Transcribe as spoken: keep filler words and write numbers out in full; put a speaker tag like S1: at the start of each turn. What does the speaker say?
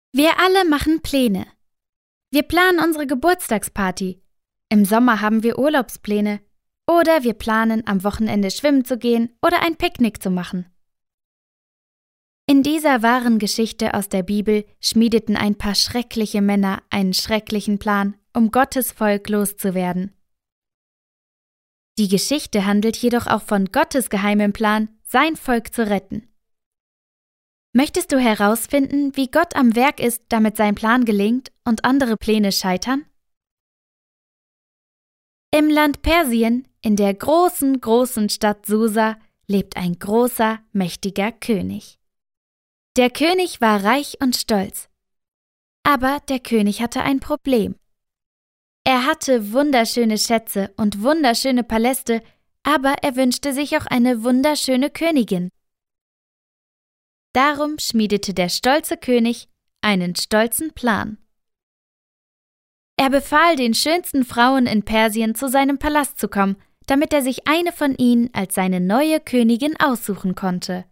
S1: Wir alle machen Pläne. Wir planen unsere Geburtstagsparty. Im Sommer haben wir Urlaubspläne. Oder wir planen, am Wochenende schwimmen zu gehen oder ein Picknick zu machen. In dieser wahren Geschichte aus der Bibel schmiedeten ein paar schreckliche Männer einen schrecklichen Plan, um Gottes Volk loszuwerden. Die Geschichte handelt jedoch auch von Gottes geheimem Plan, sein Volk zu retten. Möchtest du herausfinden, wie Gott am Werk ist, damit sein Plan gelingt und andere Pläne scheitern? Im Land Persien, in der großen, großen Stadt Susa, lebt ein großer, mächtiger König. Der König war reich und stolz. Aber der König hatte ein Problem. Er hatte wunderschöne Schätze und wunderschöne Paläste, aber er wünschte sich auch eine wunderschöne Königin. Darum schmiedete der stolze König einen stolzen Plan. Er befahl den schönsten Frauen in Persien, zu seinem Palast zu kommen, damit er sich eine von ihnen als seine neue Königin aussuchen konnte.